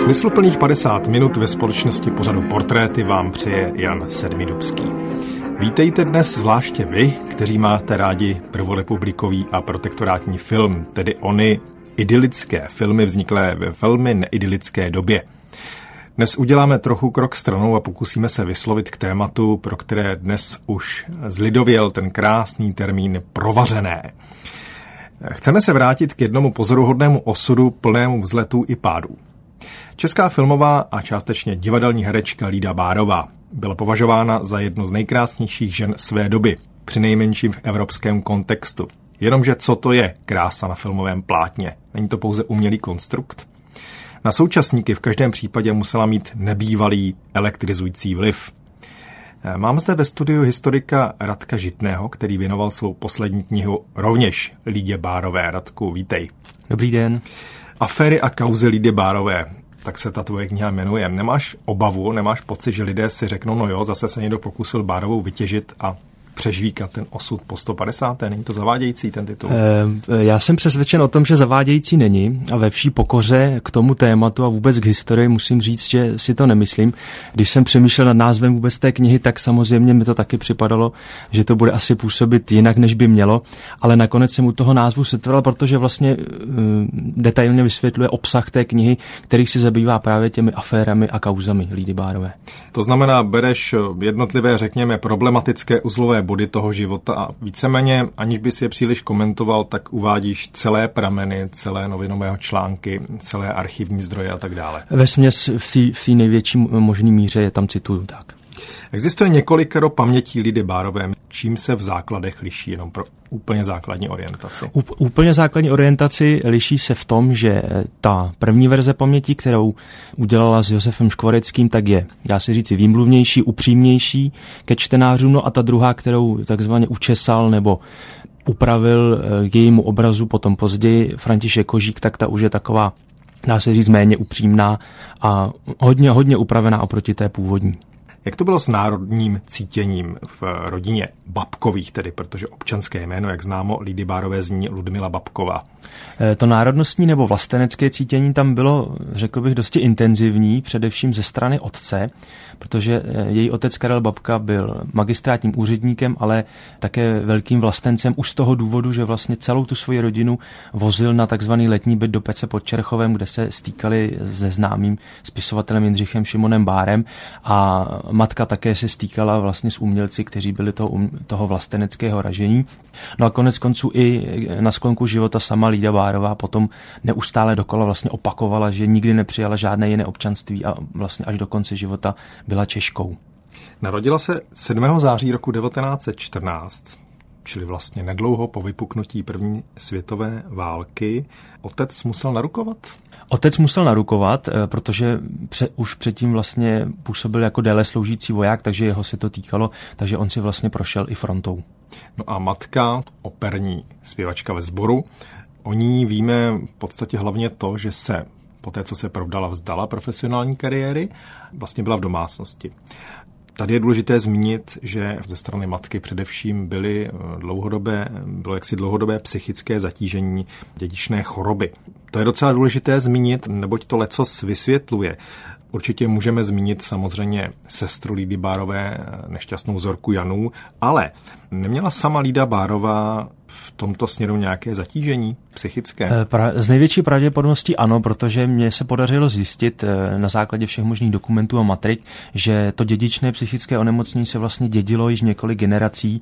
Smysluplných 50 minut ve společnosti pořadu Portréty vám přeje Jan Sedmidubský. Vítejte dnes zvláště vy, kteří máte rádi prvorepublikový a protektorátní film, tedy ony idylické filmy vzniklé ve velmi neidylické době. Dnes uděláme trochu krok stranou a pokusíme se vyslovit k tématu, pro které dnes už zlidověl ten krásný termín provařené. Chceme se vrátit k jednomu pozoruhodnému osudu plnému vzletů i pádů. Česká filmová a částečně divadelní herečka Lída Bárová byla považována za jednu z nejkrásnějších žen své doby, přinejmenším v evropském kontextu. Jenomže co to je krása na filmovém plátně? Není to pouze umělý konstrukt? Na současníky v každém případě musela mít nebývalý elektrizující vliv. Mám zde ve studiu historika Radka Žitného, který věnoval svou poslední knihu rovněž Lídě Bárové. Radku, vítej. Dobrý den. Aféry a kauzy Lídy Bárové, tak se ta tvoje kniha jmenuje. Nemáš obavu, nemáš pocit, že lidé si řeknou, no jo, zase se někdo pokusil Bárovou vytěžit a přežvíkat ten osud po 150. Není to zavádějící ten titul? Já jsem přesvědčen o tom, že zavádějící není a ve vší pokoře k tomu tématu a vůbec k historii musím říct, že si to nemyslím. Když jsem přemýšlel nad názvem vůbec té knihy, tak samozřejmě mi to taky připadalo, že to bude asi působit jinak, než by mělo, ale nakonec jsem u toho názvu setrval, protože vlastně detailně vysvětluje obsah té knihy, který si zabývá právě těmi aférami a kauzami Lídy Bárové. To znamená, bereš jednotlivé, řekněme, problematické uzlové body toho života a víceméně, aniž bys je příliš komentoval, tak uvádíš celé prameny, celé novinové články, celé archivní zdroje a tak dále. Vesměs v té největší možné míře je tam cituju tak. Existuje několikero pamětí Lídy Bárové. Čím se v základech liší, jenom pro úplně základní orientaci? Úplně základní orientaci liší se v tom, že ta první verze paměti, kterou udělala s Josefem Škvoreckým, tak je, dá se říci, výmluvnější, upřímnější ke čtenářům, no a ta druhá, kterou takzvaně učesal nebo upravil k jejímu obrazu potom později František Kožík, tak ta už je taková, dá se říct, méně upřímná a hodně upravená oproti té původní. Jak to bylo s národním cítěním v rodině Babkových tedy, protože občanské jméno, jak známo, Lídy Bárové zní Ludmila Babková? To národnostní nebo vlastenecké cítění tam bylo, řekl bych, dosti intenzivní, především ze strany otce, protože její otec Karel Babka byl magistrátním úředníkem, ale také velkým vlastencem už z toho důvodu, že vlastně celou tu svoji rodinu vozil na takzvaný letní byt do Pece pod Čerchovem, kde se stýkali se známým spisovatelem Jindřichem Šimonem Bárem a matka také se stýkala vlastně s umělci, kteří byli toho vlasteneckého ražení. No a konec konců i na sklonku života sama Lída Bárová potom neustále dokola vlastně opakovala, že nikdy nepřijala žádné jiné občanství a vlastně až do konce života byla Češkou. Narodila se 7. září roku 1914, čili vlastně nedlouho po vypuknutí první světové války. Otec musel narukovat? Otec musel narukovat, protože už předtím vlastně působil jako déle sloužící voják, takže jeho se to týkalo, takže on si vlastně prošel i frontou. No a matka, operní zpěvačka ve sboru, o ní víme v podstatě hlavně to, že se poté, co se provdala, vzdala profesionální kariéry, vlastně byla v domácnosti. Tady je důležité zmínit, že ze strany matky především bylo jaksi dlouhodobé psychické zatížení dědičné choroby. To je docela důležité zmínit, neboť to lecos vysvětluje. Určitě můžeme zmínit samozřejmě sestru Lídy Bárové, nešťastnou Zorku Janu, ale neměla sama Lída Bárová v tomto směru nějaké zatížení psychické? Z největší pravděpodobností ano, protože mně se podařilo zjistit na základě všech možných dokumentů a matrik, že to dědičné psychické onemocnění se vlastně dědilo již několik generací.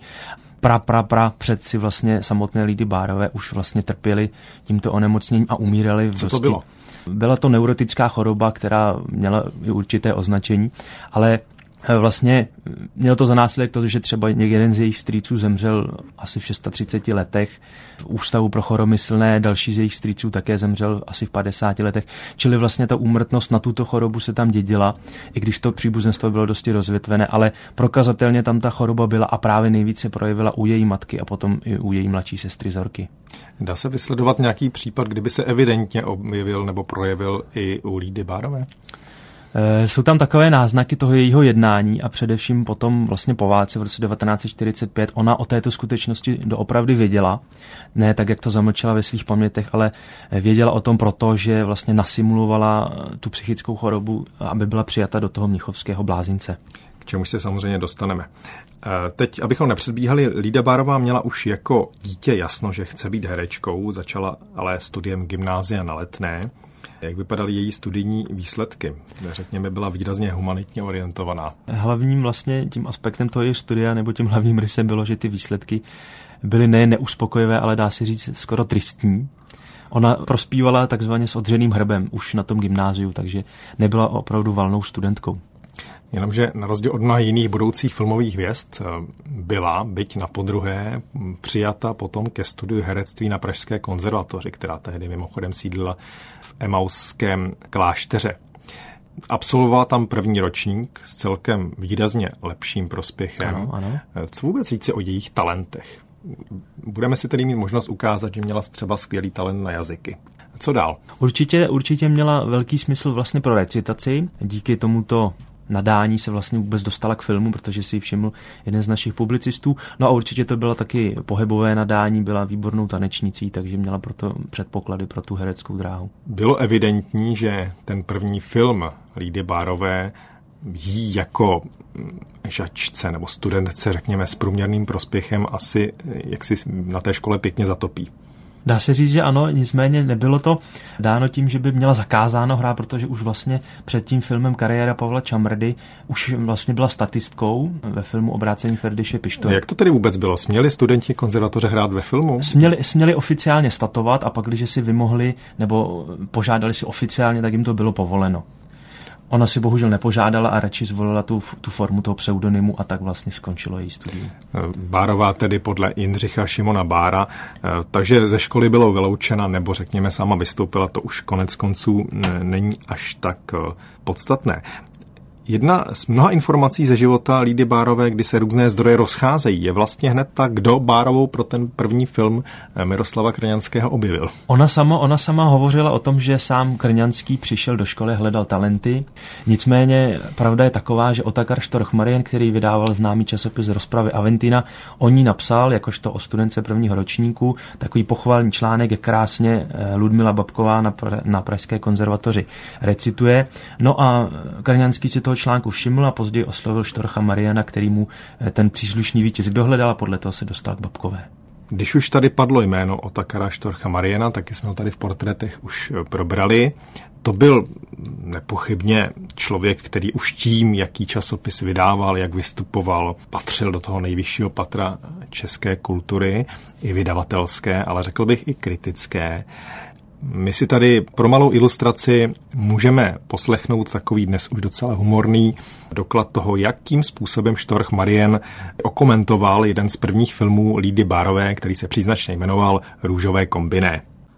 Předci vlastně samotné Lídy Bárové už vlastně trpěli tímto onemocněním a umírali v dosti. Co to bylo? Byla to neurotická choroba, která měla i určité označení, ale vlastně mělo to za následek to, že třeba jeden z jejich strýců zemřel asi v 630 letech v ústavu pro choromyslné, další z jejich strýců také zemřel asi v 50 letech, čili vlastně ta úmrtnost na tuto chorobu se tam dědila, i když to příbuzenstvo bylo dosti rozvětvené, ale prokazatelně tam ta choroba byla a právě nejvíce projevila u její matky a potom i u její mladší sestry Zorky. Dá se vysledovat nějaký případ, kdyby se evidentně objevil nebo projevil i u Lídy Bárové? Jsou tam takové náznaky toho jejího jednání a především potom vlastně po válce v roce 1945 ona o této skutečnosti doopravdy věděla. Ne tak, jak to zamlčela ve svých pamětech, ale věděla o tom proto, že vlastně nasimulovala tu psychickou chorobu, aby byla přijata do toho mnichovského blázince. K čemu se samozřejmě dostaneme. Teď, abychom nepředbíhali, Lída Bárová měla už jako dítě jasno, že chce být herečkou, začala ale studiem gymnázia na Letné. Jak vypadaly její studijní výsledky? Řekněme, byla výrazně humanitně orientovaná. Hlavním vlastně tím aspektem toho její studia, nebo tím hlavním rysem bylo, že ty výsledky byly nejen neuspokojivé, ale dá se říct skoro tristní. Ona prospívala takzvaně s odřeným hrbem už na tom gymnáziu, takže nebyla opravdu valnou studentkou. Jenomže na rozdíl od mnoha jiných budoucích filmových hvězd byla, byť na podruhé, přijata potom ke studiu herectví na Pražské konzervatoři, která tehdy mimochodem sídlila v Emauském klášteře. Absolvovala tam první ročník s celkem výrazně lepším prospěchem. Ano. Co vůbec říci o jejich talentech? Budeme si tedy mít možnost ukázat, že měla třeba skvělý talent na jazyky. Co dál? Určitě měla velký smysl vlastně pro recitaci. Díky tomuto nadání se vlastně vůbec dostala k filmu, protože si ji všiml jeden z našich publicistů. No a určitě to bylo taky pohybové nadání, byla výbornou tanečnicí, takže měla proto předpoklady pro tu hereckou dráhu. Bylo evidentní, že ten první film Lídy Bárové jí jako žačce nebo studentce, řekněme, s průměrným prospěchem asi jaksi na té škole pěkně zatopí. Dá se říct, že ano, nicméně nebylo to dáno tím, že by měla zakázáno hrát, protože už vlastně před tím filmem Kariéra Pavla Čamrdy už vlastně byla statistkou ve filmu Obrácení Ferdiše Pištoly. Jak to tedy vůbec bylo? Směli studenti konzervatoře hrát ve filmu? Směli oficiálně statovat a pak, když si vymohli nebo požádali si oficiálně, tak jim to bylo povoleno. Ona si bohužel nepožádala a radši zvolila tu formu toho pseudonymu a tak vlastně skončilo její studium. Bárová tedy podle Jindřicha Šimona Bára, takže ze školy bylo vyloučena, nebo řekněme sama vystoupila, to už konec konců není až tak podstatné. Jedna z mnoha informací ze života Lídy Bárové, kdy se různé zdroje rozcházejí, je vlastně hned ta, kdo Bárovou pro ten první film Miroslava Krňanského objevil. Ona sama hovořila o tom, že sám Krňanský přišel do školy, hledal talenty. Nicméně pravda je taková, že Otakar Štorch-Marian, který vydával známý časopis Rozpravy Aventina, o ní napsal, jakožto o studence prvního ročníku, takový pochvalný článek, jak krásně Ludmila Babková na Pražské konzervatoři recituje. No a Krňanský si toho článku všiml a později oslovil Štorcha Mariana, který mu ten příslušný výtisk dohledal a podle toho se dostal k Babkové. Když už tady padlo jméno Otakara Štorcha Mariana, taky jsme ho tady v portrétech už probrali. To byl nepochybně člověk, který už tím, jaký časopis vydával, jak vystupoval, patřil do toho nejvyššího patra české kultury, i vydavatelské, ale řekl bych i kritické. My si tady pro malou ilustraci můžeme poslechnout takový dnes už docela humorný doklad toho, jakým způsobem Štorch Marian okomentoval jeden z prvních filmů Lídy Bárové, který se příznačně jmenoval Růžové kombiné.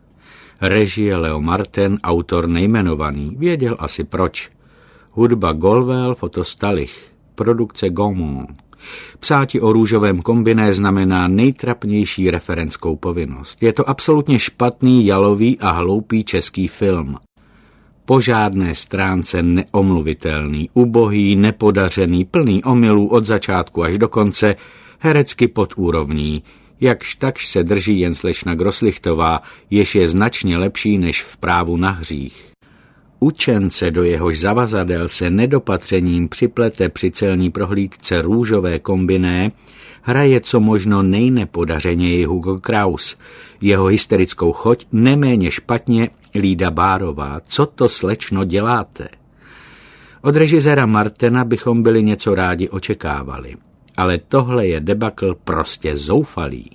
Režie Leo Martin, autor nejmenovaný, věděl asi proč. Hudba Golwell, foto Stalich, produkce Gaumont. Psáti o růžovém kombiné znamená nejtrapnější referenskou povinnost. Je to absolutně špatný, jalový a hloupý český film. Po žádné stránce neomluvitelný, ubohý, nepodařený, plný omylů od začátku až do konce, herecky pod úrovní. Jakž takž se drží jen slečna Groslichtová, jež je značně lepší než v Právu na hřích. Učence, do jehož zavazadel se nedopatřením připlete při celní prohlídce růžové kombiné, hraje co možno nejnepodařeněji Hugo Kraus. Jeho hysterickou choť neméně špatně Lída Bárová. Co to, slečno, děláte? Od režiséra Martina bychom byli něco rádi očekávali. Ale tohle je debakl prostě zoufalý.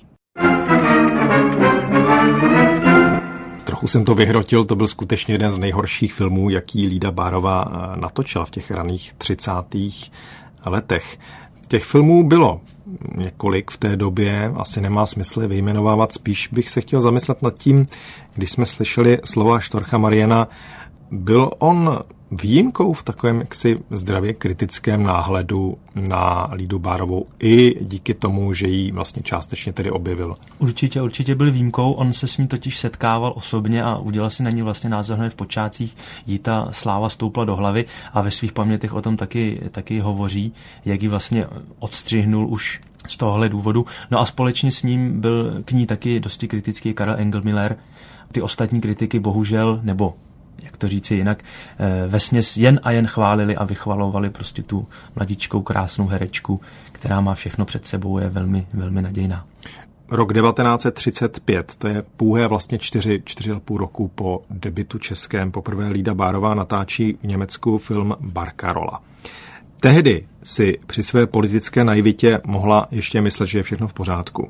Trochu jsem to vyhrotil, to byl skutečně jeden z nejhorších filmů, jaký Lída Bárová natočila v těch raných 30. letech. Těch filmů bylo několik v té době, asi nemá smysl je vyjmenovávat, spíš bych se chtěl zamyslet nad tím, když jsme slyšeli slova Štorcha Mariana, byl on výjimkou v takovém jaksi zdravě kritickém náhledu na Lidu Bárovou i díky tomu, že ji vlastně částečně tedy objevil? Určitě byl výjimkou, on se s ní totiž setkával osobně a udělal si na ní vlastně názor hned v počátcích, jí ta sláva stoupla do hlavy a ve svých pamětech o tom taky hovoří, jak ji vlastně odstřihnul už z tohohle důvodu. No a společně s ním byl k ní taky dosti kritický Karel Engelmiller. Ty ostatní kritiky bohužel, nebo jak to říci jinak, vesměs jen a jen chválili a vychvalovali prostě tu mladičkou krásnou herečku, která má všechno před sebou, je velmi, velmi nadějná. Rok 1935, to je pouhé vlastně 4,5 roku po debutu českém. Poprvé Lída Bárová natáčí v Německu film Barcarola. Tehdy si při své politické naivitě mohla ještě myslet, že je všechno v pořádku.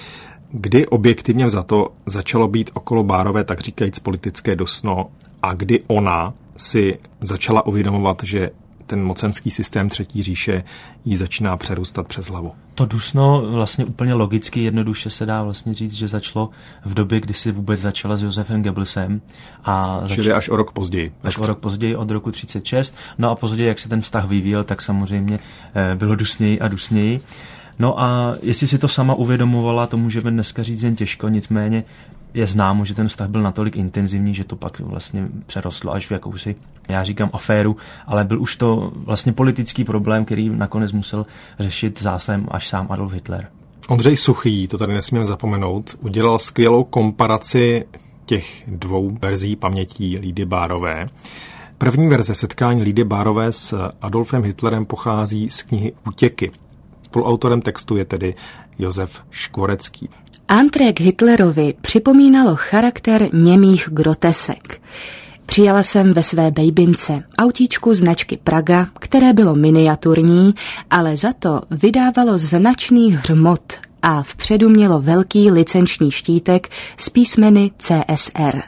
Kdy objektivně vzato začalo být okolo Bárové tak říkajíc politické dusno a kdy ona si začala uvědomovat, že ten mocenský systém Třetí říše jí začíná přerůstat přes hlavu? To dusno vlastně úplně logicky, jednoduše se dá vlastně říct, že začalo v době, kdy si vůbec začala s Josefem Goebbelsem. Čili až o rok později. Až o rok později, od roku 1936. No a později, jak se ten vztah vyvíjel, tak samozřejmě bylo dusněji a dusněji. No a jestli si to sama uvědomovala, to můžeme dneska říct jen těžko, nicméně je známo, že ten vztah byl natolik intenzivní, že to pak vlastně přerostlo až v jakousi, já říkám aféru, ale byl už to vlastně politický problém, který nakonec musel řešit zásahem až sám Adolf Hitler. Ondřej Suchý, to tady nesmíme zapomenout, udělal skvělou komparaci těch dvou verzí pamětí Lídy Bárové. První verze setkání Lídy Bárové s Adolfem Hitlerem pochází z knihy Útěky. Spoluautorem textu je tedy Josef Škvorecký. Antré k Hitlerovi připomínalo charakter němých grotesek. Přijala jsem ve své bejbince autíčku značky Praga, které bylo miniaturní, ale za to vydávalo značný hřmot a vpředu mělo velký licenční štítek s písmeny CSR.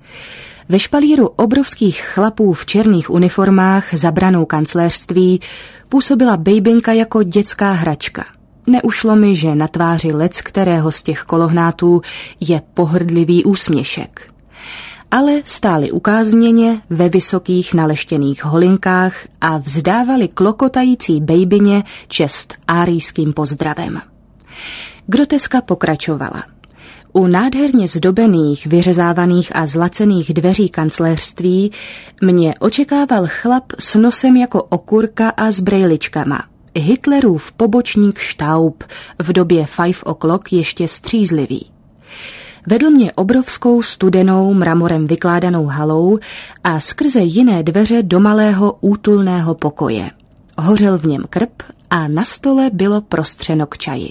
Ve špalíru obrovských chlapů v černých uniformách za branou kancléřství působila bejbinka jako dětská hračka. Neušlo mi, že na tváři leckterého z těch kolohnátů je pohrdlivý úsměšek. Ale stáli ukázněně ve vysokých naleštěných holinkách a vzdávali klokotající bejbině čest árijským pozdravem. Groteska pokračovala. U nádherně zdobených, vyřezávaných a zlacených dveří kancléřství mě očekával chlap s nosem jako okurka a s brejličkama. Hitlerův pobočník Štaub, v době 5 o'clock ještě střízlivý. Vedl mě obrovskou studenou mramorem vykládanou halou a skrze jiné dveře do malého útulného pokoje. Hořel v něm krb a na stole bylo prostřeno k čaji.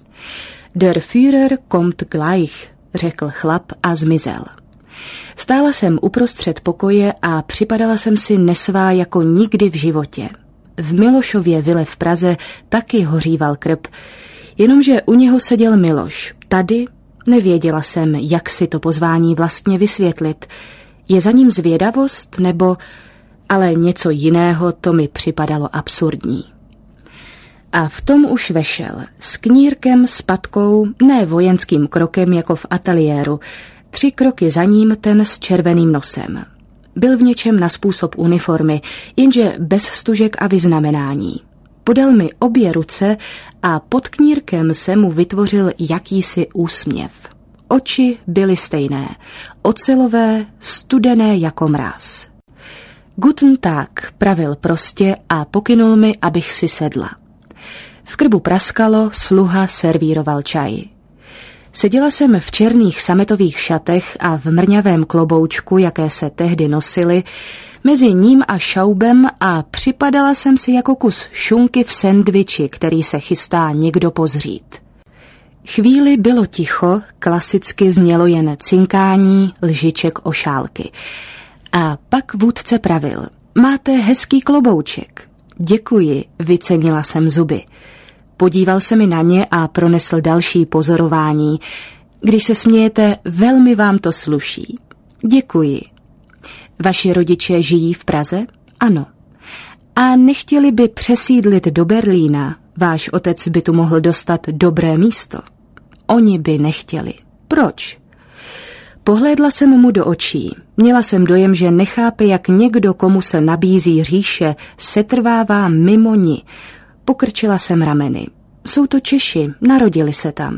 Der Führer kommt gleich, řekl chlap a zmizel. Stála jsem uprostřed pokoje a připadala jsem si nesvá jako nikdy v životě. V Milošově vile v Praze taky hoříval krb, jenomže u něho seděl Miloš. Tady nevěděla jsem, jak si to pozvání vlastně vysvětlit. Je za ním zvědavost, nebo... Ale něco jiného, to mi připadalo absurdní. A v tom už vešel, s knírkem, s patkou, ne vojenským krokem jako v ateliéru, 3 kroky za ním ten s červeným nosem. Byl v něčem na způsob uniformy, jenže bez stužek a vyznamenání. Podal mi obě ruce a pod knírkem se mu vytvořil jakýsi úsměv. Oči byly stejné, ocelové, studené jako mráz. Guten Tag, pravil prostě a pokynul mi, abych si sedla. V krbu praskalo, sluha servíroval čaj. Seděla jsem v černých sametových šatech a v mrňavém kloboučku, jaké se tehdy nosily, mezi ním a Šaubem a připadala jsem si jako kus šunky v sendviči, který se chystá někdo pozřít. Chvíli bylo ticho, klasicky znělo jen cinkání lžiček o šálky. A pak vůdce pravil, máte hezký klobouček. Děkuji, vycenila jsem zuby. Podíval se mi na ně a pronesl další pozorování. Když se smějete, velmi vám to sluší. Děkuji. Vaši rodiče žijí v Praze? Ano. A nechtěli by přesídlit do Berlína? Váš otec by tu mohl dostat dobré místo. Oni by nechtěli. Proč? Pohlédla jsem mu do očí. Měla jsem dojem, že nechápe, jak někdo, komu se nabízí říše, setrvává mimo ni. Pokrčila jsem rameny. Jsou to Češi, narodili se tam.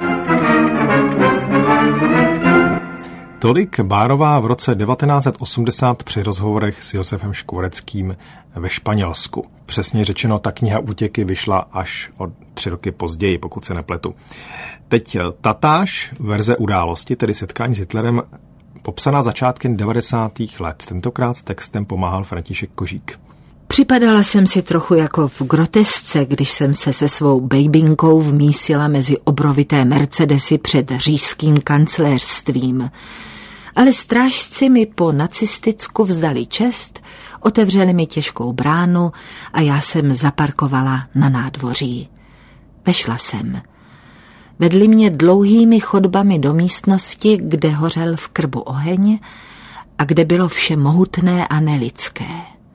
Tolik Bárová v roce 1980 při rozhovorech s Josefem Škvoreckým ve Španělsku. Přesně řečeno, ta kniha Útěky vyšla až o 3 roky později, pokud se nepletu. Teď tatáž verze Události, tedy setkání s Hitlerem, popsaná začátkem 90. let. Tentokrát s textem pomáhal František Kožík. Připadala jsem si trochu jako v grotesce, když jsem se svou bejbinkou vmísila mezi obrovité Mercedesy před říšským kancléřstvím. Ale strážci mi po nacisticku vzdali čest, otevřeli mi těžkou bránu a já jsem zaparkovala na nádvoří. Vešla jsem. Vedli mě dlouhými chodbami do místnosti, kde hořel v krbu oheň a kde bylo vše mohutné a nelidské.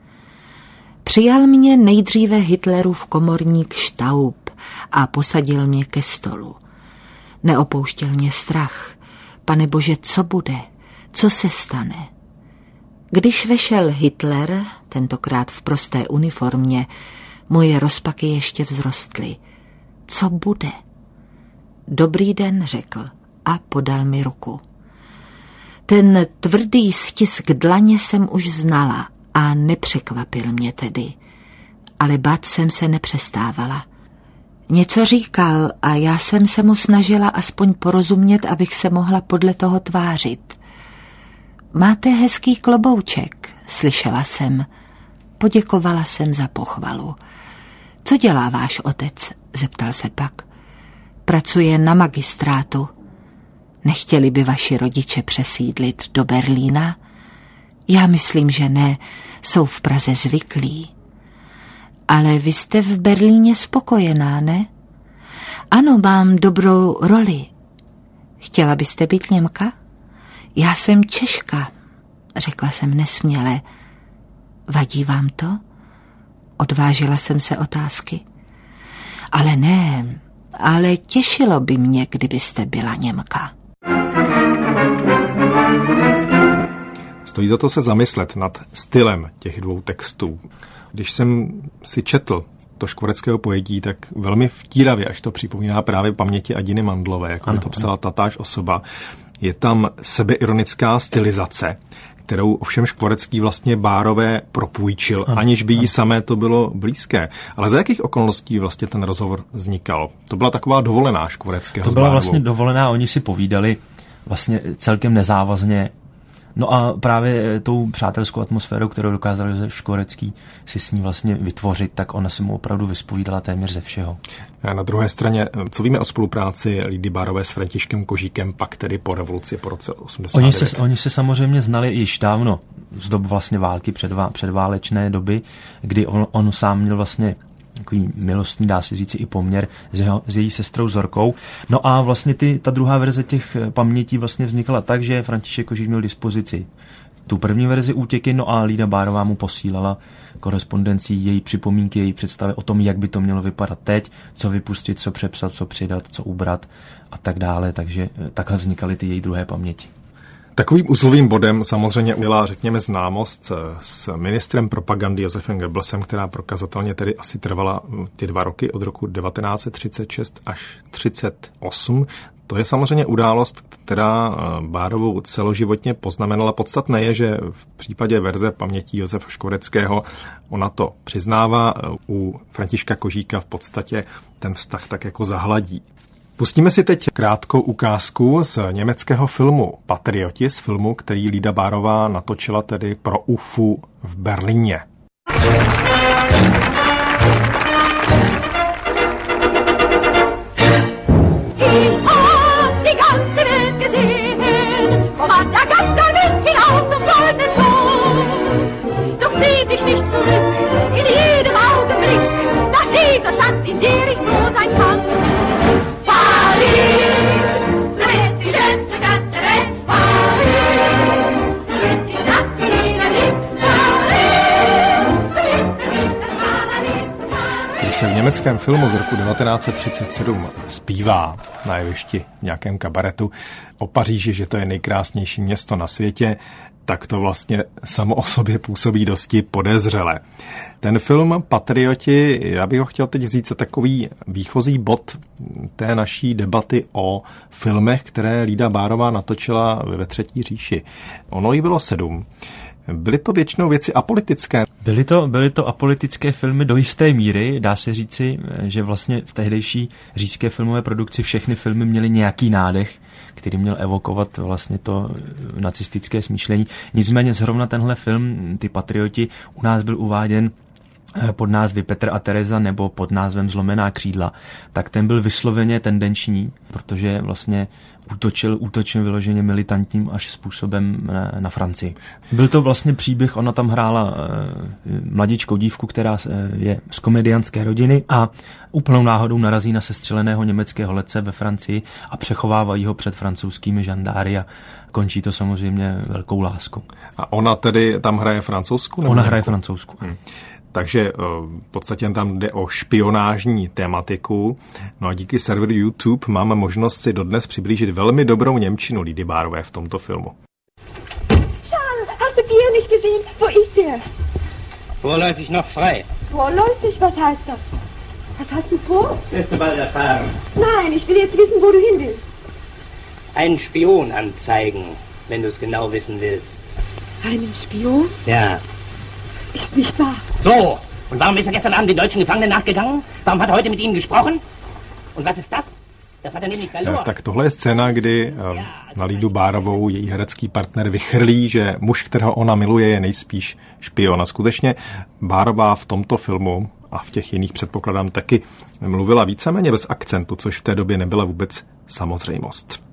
Přijal mě nejdříve Hitlerův komorník Štaub a posadil mě ke stolu. Neopouštěl mě strach. Pane Bože, co bude? Co se stane? Když vešel Hitler, tentokrát v prosté uniformě, moje rozpaky ještě vzrostly. Co bude? Dobrý den, řekl a podal mi ruku. Ten tvrdý stisk dlaně jsem už znala a nepřekvapil mě tedy. Ale bát jsem se nepřestávala. Něco říkal a já jsem se mu snažila aspoň porozumět, abych se mohla podle toho tvářit. Máte hezký klobouček, slyšela jsem. Poděkovala jsem za pochvalu. Co dělá váš otec? Zeptal se pak. Pracuje na magistrátu. Nechtěli by vaši rodiče přesídlit do Berlína? Já myslím, že ne, jsou v Praze zvyklí. Ale vy jste v Berlíně spokojená, ne? Ano, mám dobrou roli. Chtěla byste být Němka? Já jsem Češka, řekla jsem nesměle. Vadí vám to? Odvážila jsem se otázky. Ale ne, ale těšilo by mě, kdybyste byla Němka. Stojí za to se zamyslet nad stylem těch dvou textů. Když jsem si četl to Škvoreckého pojetí, tak velmi vtíravě, až to připomíná právě paměti Adiny Mandlové, jako by to psala tatáž osoba. Je tam sebeironická stylizace, kterou ovšem Škvorecký vlastně Bárové propůjčil, aniž by jí samé to bylo blízké. Ale za jakých okolností vlastně ten rozhovor vznikal? To byla taková dovolená Škvoreckého. To byla vlastně dovolená, oni si povídali vlastně celkem nezávazně. No a právě tou přátelskou atmosférou, kterou dokázal Josef Škvorecký si s ní vlastně vytvořit, tak ona se mu opravdu vyspovídala téměř ze všeho. A na druhé straně, co víme o spolupráci Lidy Bárové s Františkem Kožíkem, pak tedy po revoluci, po roce 89? Oni se samozřejmě znali již dávno, z dob vlastně války, předválečné doby, kdy on sám měl vlastně takový milostný, dá se říci, i poměr s její sestrou Zorkou. No a vlastně ta druhá verze těch pamětí vlastně vznikala tak, že František Kožík měl dispozici tu první verzi Útěky, no a Lída Bárová mu posílala korespondencí její připomínky, její představy o tom, jak by to mělo vypadat teď, co vypustit, co přepsat, co přidat, co ubrat a tak dále. Takže takhle vznikaly ty její druhé paměti. Takovým uzlovým bodem samozřejmě byla, řekněme, známost s ministrem propagandy Josefem Goebbelsem, která prokazatelně tedy asi trvala ty 2 roky od roku 1936 až 1938. To je samozřejmě událost, která Bárovou celoživotně poznamenala. Podstatné je, že v případě verze pamětí Josefa Škvoreckého ona to přiznává, u Františka Kožíka v podstatě ten vztah tak jako zahladí. Pustíme si teď krátkou ukázku z německého filmu Patrioti, z filmu, který Lída Bárová natočila tedy pro UFU v Berlíně. se v německém filmu z roku 1937 zpívá na jevišti v nějakém kabaretu o Paříži, že to je nejkrásnější město na světě, tak to vlastně samo o sobě působí dosti podezřele. Ten film Patrioti, já bych ho chtěl teď vzít za takový výchozí bod té naší debaty o filmech, které Lída Bárová natočila ve Třetí říši. Ono jí bylo 7. Byly to většinou věci apolitické. Byly to apolitické filmy do jisté míry. Dá se říci, že vlastně v tehdejší říšské filmové produkci všechny filmy měly nějaký nádech, který měl evokovat vlastně to nacistické smýšlení. Nicméně zrovna tenhle film, Ty Patrioti, u nás byl uváděn pod názvy Petr a Tereza nebo pod názvem Zlomená křídla, tak ten byl vysloveně tendenční, protože vlastně útočil vyloženě militantním až způsobem na Francii. Byl to vlastně příběh, ona tam hrála mladičkou dívku, která je z komediantské rodiny a úplnou náhodou narazí na sestřeleného německého letce ve Francii a přechovávají ho před francouzskými žandáry a končí to samozřejmě velkou láskou. A ona tedy tam hraje francouzsku? Ona hraje francouzsku. Takže v podstatě tam jde o špionážní tématiku. No a díky serveru YouTube máme možnost si dodnes přiblížit velmi dobrou němčinu Lidy Bárové v tomto filmu. Charles, hast du Pierre nicht gesehen? Wo ist der? Vorläufig noch frei. Vorläufig? Was heißt das? Was hast du vor? Wirst du bald erfahren. Nein, ich will jetzt wissen, wo du hin willst. Einen Spion anzeigen, wenn du es genau wissen willst. Einen Spion? Ja. Das ist nicht wahr. So, und warum ist er gestern Abend den deutschen Gefangenen nachgegangen? Warum hat er heute mit ihnen gesprochen? Und was ist das? Das hat er nämlich verloren. Tak tohle je scéna, kdy na Lidu Bárovou její herecký partner vychrlí, že muž, kterého ona miluje, je nejspíš špion. A skutečně Bárová v tomto filmu a v těch jiných předpokladám taky mluvila víceméně bez akcentu, což v té době nebyla vůbec samozřejmost.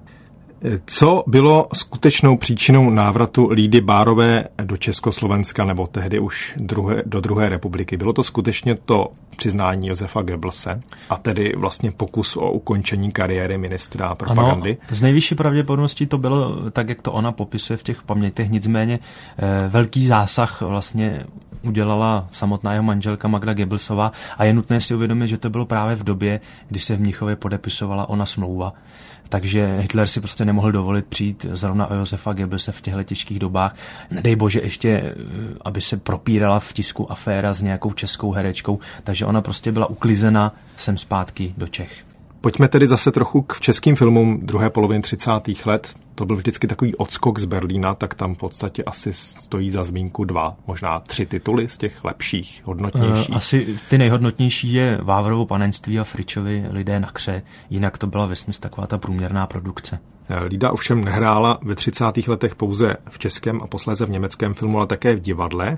Co bylo skutečnou příčinou návratu Lídy Bárové do Československa nebo tehdy už do druhé republiky? Bylo to skutečně to přiznání Josefa Goebbelse a tedy vlastně pokus o ukončení kariéry ministra propagandy? Ano, z nejvyšší pravděpodobností to bylo tak, jak to ona popisuje v těch pamětech, nicméně velký zásah vlastně udělala samotná jeho manželka Magda Goebbelsová a je nutné si uvědomit, že to bylo právě v době, kdy se v Mnichově podepisovala ona smlouva. Takže Hitler si prostě nemohl dovolit přijít zrovna o Josefa Goebbelse v těchto těžkých dobách. Nedej bože ještě, aby se propírala v tisku aféra s nějakou českou herečkou, takže ona prostě byla uklizena sem zpátky do Čech. Pojďme tedy zase trochu k českým filmům druhé poloviny 30. let. To byl vždycky takový odskok z Berlína, tak tam v podstatě asi stojí za zmínku 2, možná 3 tituly z těch lepších, hodnotnějších. Asi ty nejhodnotnější je Vávrovo panenství a Fričovi Lidé na kře, jinak to byla vesměs taková ta průměrná produkce. Lída ovšem nehrála ve 30. letech pouze v českém a posléze v německém filmu, ale také v divadle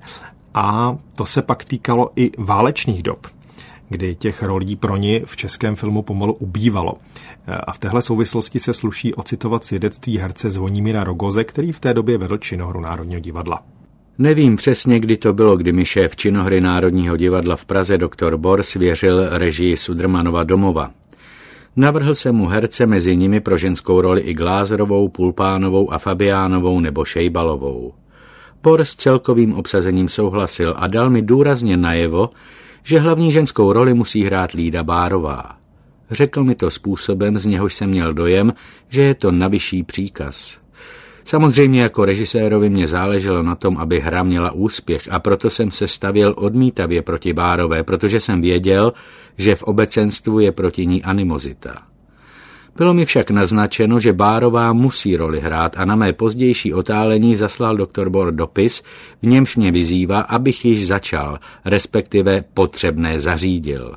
a to se pak týkalo i válečných dob, kdy těch rolí pro ní v českém filmu pomalu ubývalo. A v téhle souvislosti se sluší ocitovat svědectví herce Zvonimíra Rogoze, který v té době vedl činohru Národního divadla. Nevím přesně, kdy to bylo, kdy mi šéf činohry Národního divadla v Praze doktor Bor svěřil režii Sudermanova Domova. Navrhl jsem mu herce mezi nimi pro ženskou roli i Glázerovou, Pulpánovou a Fabiánovou nebo Šejbalovou. Bor s celkovým obsazením souhlasil a dal mi důrazně najevo, že hlavní ženskou roli musí hrát Lída Bárová. Řekl mi to způsobem, z něhož jsem měl dojem, že je to na vyšší příkaz. Samozřejmě jako režisérovi mě záleželo na tom, aby hra měla úspěch a proto jsem se stavěl odmítavě proti Bárové, protože jsem věděl, že v obecenstvu je proti ní animozita. Bylo mi však naznačeno, že Bárová musí roli hrát a na mé pozdější otálení zaslal doktor Bor dopis, v němž mě vyzývá, abych již začal, respektive potřebné zařídil.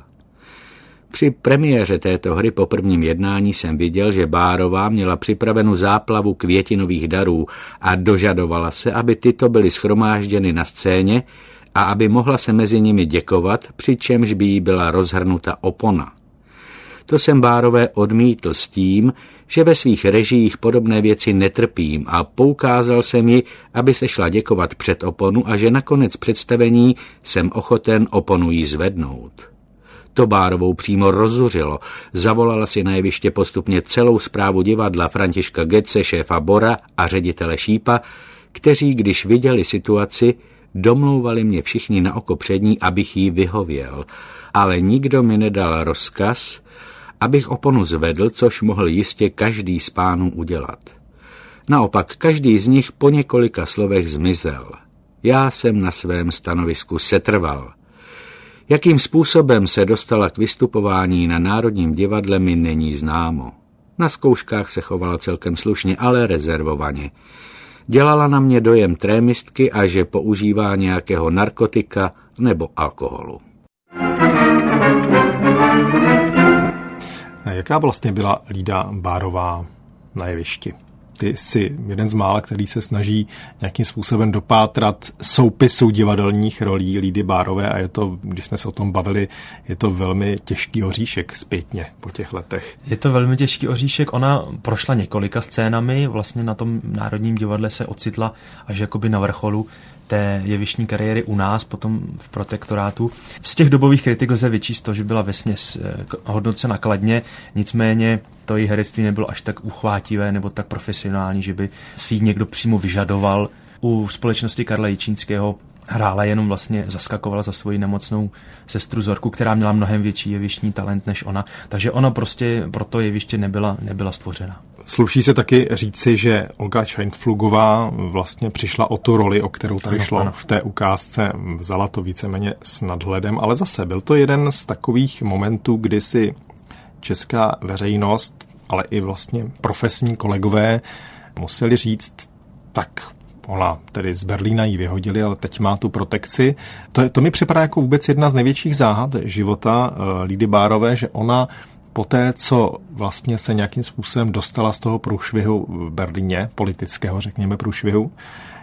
Při premiéře této hry po prvním jednání jsem viděl, že Bárová měla připravenu záplavu květinových darů a dožadovala se, aby tyto byly shromážděny na scéně a aby mohla se mezi nimi děkovat, přičemž by jí byla rozhrnuta opona. To jsem Bárové odmítl s tím, že ve svých režiích podobné věci netrpím a poukázal jsem ji, aby se šla děkovat před oponu a že nakonec představení jsem ochoten oponu jí zvednout. To Bárovou přímo rozzuřilo. Zavolala si na jeviště postupně celou správu divadla Františka Getze, šéfa Bora a ředitele Šípa, kteří, když viděli situaci, Domlouvali mě všichni na oko přední, abych jí vyhověl, ale nikdo mi nedal rozkaz, abych oponu zvedl, což mohl jistě každý z pánů udělat. Naopak každý z nich po několika slovech zmizel. Já jsem na svém stanovisku setrval. Jakým způsobem se dostala k vystupování na Národním divadle, mi není známo. Na zkouškách se chovala celkem slušně, ale rezervovaně. Dělala na mě dojem trémistky a že používá nějakého narkotika nebo alkoholu. Jaká vlastně byla Lída Bárová na jevišti? Ty jsi jeden z mála, který se snaží nějakým způsobem dopátrat soupisu divadelních rolí Lídy Bárové a je to, když jsme se o tom bavili, je to velmi těžký oříšek zpětně po těch letech. Je to velmi těžký oříšek. Ona prošla několika scénami, vlastně na tom Národním divadle se ocitla až jakoby na vrcholu té jevištní kariéry u nás, potom v protektorátu. Z těch dobových kritik lze vyčíst to, že byla vesměs hodnocena kladně, nicméně to její herectví nebylo až tak uchvátivé nebo tak profesionální, že by si ji někdo přímo vyžadoval. U společnosti Karla Jičínského hrála, jenom vlastně zaskakovala za svoji nemocnou sestru Zorku, která měla mnohem větší jevištní talent než ona, takže ona prostě pro to jeviště nebyla stvořena. Sluší se taky říci, že Olga Scheinpflugová vlastně přišla o tu roli, o kterou tady šlo v té ukázce, vzala to víceméně s nadhledem, ale zase byl to jeden z takových momentů, kdy si česká veřejnost, ale i vlastně profesní kolegové museli říct, tak ona tedy z Berlína ji vyhodili, ale teď má tu protekci. To mi připadá jako vůbec jedna z největších záhad života Lídy Bárové, že ona poté, co vlastně se nějakým způsobem dostala z toho průšvihu v Berlíně, politického, řekněme, průšvihu,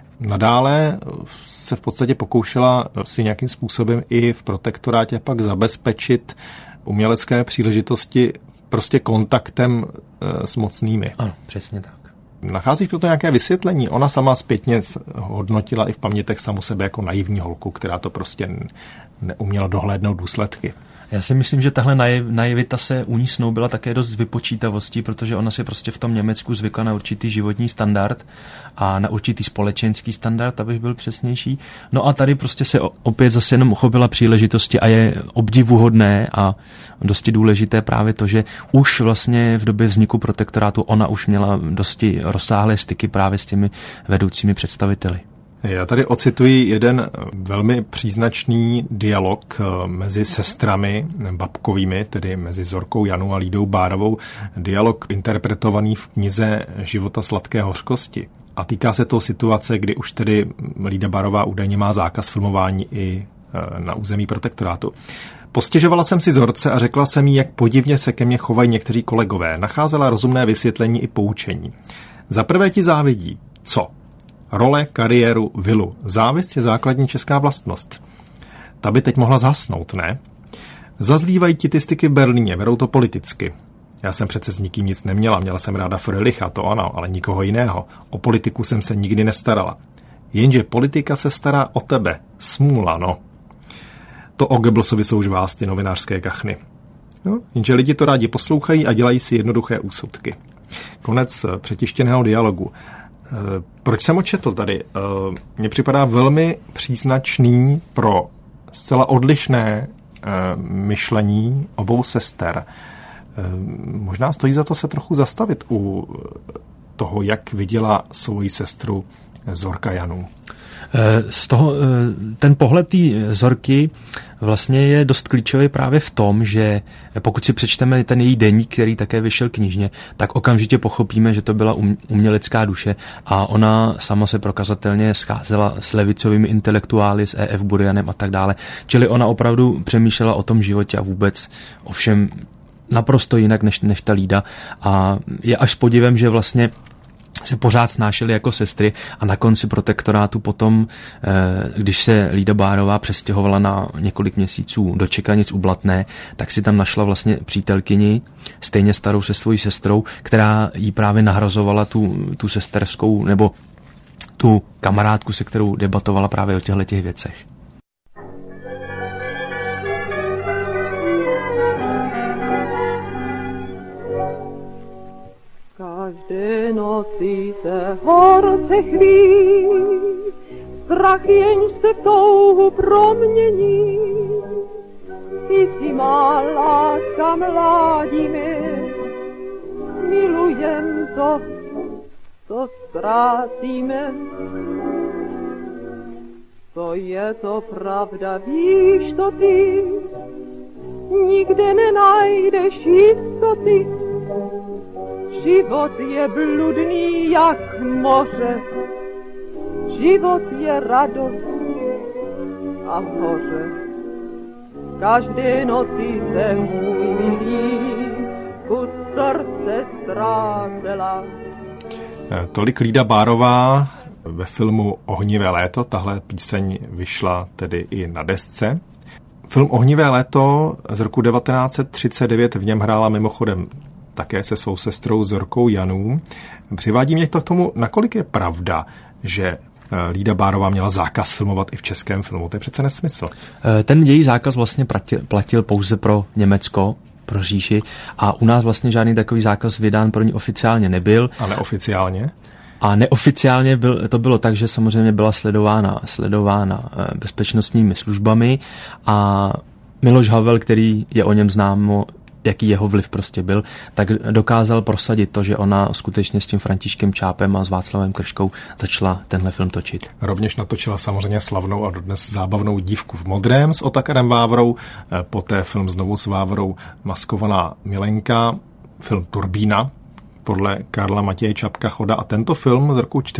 nadále se v podstatě pokoušela si nějakým způsobem i v protektorátě pak zabezpečit umělecké příležitosti prostě kontaktem s mocnými. Ano, přesně tak. Nacházíš proto nějaké vysvětlení? Ona sama zpětně hodnotila i v pamětech samu sebe jako naivní holku, která to prostě neuměla dohlédnout důsledky. Já si myslím, že tahle naivita se u ní snoubila také dost z vypočítavostí, protože ona si prostě v tom Německu zvykla na určitý životní standard a na určitý společenský standard, abych byl přesnější. No a tady prostě se opět zase jenom uchopila příležitosti a je obdivuhodné a dosti důležité právě to, že už vlastně v době vzniku protektorátu ona už měla dosti rozsáhlé styky právě s těmi vedoucími představiteli. Já tady ocituji jeden velmi příznačný dialog mezi sestrami babkovými, tedy mezi Zorkou Janou a Lídou Bárovou. Dialog interpretovaný v knize Života sladké hořkosti. A týká se toho situace, kdy už tedy Lída Bárová údajně má zákaz filmování i na území protektorátu. Postěžovala jsem si Zorce a řekla jsem jí, jak podivně se ke mně chovají někteří kolegové. Nacházela rozumné vysvětlení i poučení. Za prvé ti závidí. Co? Role, kariéru, vilu. Závist je základní česká vlastnost. Ta by teď mohla zhasnout, ne? Zazlívají ti ty styky v Berlíně, berou to politicky. Já jsem přece s nikým nic neměla, měla jsem ráda Fröhlicha, to ano, ale nikoho jiného. O politiku jsem se nikdy nestarala. Jenže politika se stará o tebe. Smůla, no. To o Goebbelsovi jsou už vás, ty novinářské kachny. No, jenže lidi to rádi poslouchají a dělají si jednoduché úsudky. Konec přetištěného dialogu. Proč jsem odčetl tady? Mně připadá velmi příznačný pro zcela odlišné myšlení obou sester. Možná stojí za to se trochu zastavit u toho, jak viděla svoji sestru Zorka Janu. Z toho, ten pohled té Zorky vlastně je dost klíčový právě v tom, že pokud si přečteme ten její deník, který také vyšel knižně, tak okamžitě pochopíme, že to byla umělecká duše a ona sama se prokazatelně scházela s levicovými intelektuály, s E.F. Burianem a tak dále. Čili ona opravdu přemýšlela o tom životě a vůbec o všem naprosto jinak než ta Lída. A je až s podivem, že vlastně se pořád snášely jako sestry a na konci protektorátu potom, když se Lída Bárová přestěhovala na několik měsíců do Čekanic u Blatné, tak si tam našla vlastně přítelkyni, stejně starou se svojí sestrou, která jí právě nahrazovala tu sesterskou nebo tu kamarádku, se kterou debatovala právě o těchto věcech. Každé noci se v horce chví, strach jenž se v touhu promění. Ty si má láska mládí mé, milujem to, co ztrácíme. Co je to pravda, víš to ty, nikde nenajdeš jistoty. Život je bludný jak moře, život je radost a hoře. Každé noci se můj milý kus srdce ztrácela. Tolik Lída Bárová ve filmu Ohnivé léto. Tahle píseň vyšla tedy i na desce. Film Ohnivé léto z roku 1939, v něm hrála mimochodem také se svou sestrou Zorkou Janů. Přivádí mě to k tomu, nakolik je pravda, že Lída Bárová měla zákaz filmovat i v českém filmu. To je přece nesmysl. Ten její zákaz vlastně platil pouze pro Německo, pro říši, a u nás vlastně žádný takový zákaz vydán pro ní oficiálně nebyl. A neoficiálně? A neoficiálně to bylo tak, že samozřejmě byla sledována bezpečnostními službami a Miloš Havel, který je o něm známo, jaký jeho vliv prostě byl, tak dokázal prosadit to, že ona skutečně s tím Františkem Čápem a s Václavem Krškou začala tenhle film točit. Rovněž natočila samozřejmě slavnou a dodnes zábavnou Dívku v modrém s Otakarem Vávrou, poté film znovu s Vávrou Maskovaná milenka, film Turbína podle Karla Matěje Čapka Choda, a tento film z roku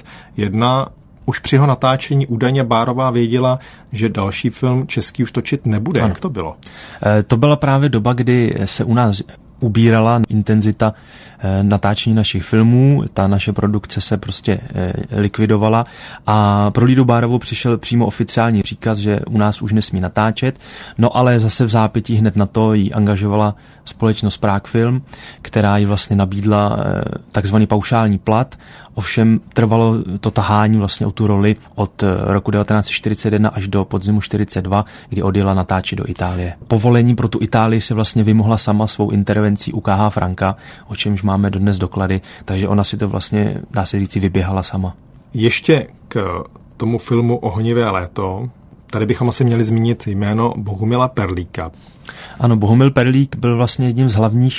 1941 už při jeho natáčení údajně Bárová věděla, že další film český už točit nebude. Ano. Jak to bylo? To byla právě doba, kdy se u nás ubírala intenzita natáčení našich filmů, ta naše produkce se prostě likvidovala a pro Lídu Bárovou přišel přímo oficiální příkaz, že u nás už nesmí natáčet, no ale zase v zápětí hned na to jí angažovala společnost Prague Film, která jí vlastně nabídla takzvaný paušální plat, ovšem trvalo to tahání vlastně o tu roli od roku 1941 až do podzimu 1942, kdy odjela natáčet do Itálie. Povolení pro tu Itálii se vlastně vymohla sama svou intervencí u K.H. Franka, o čemž máme dodnes doklady, takže ona si to vlastně, dá se říct, vyběhala sama. Ještě k tomu filmu Ohnivé léto, tady bychom asi měli zmínit jméno Bohumila Perlíka. Ano, Bohumil Perlík byl vlastně jedním z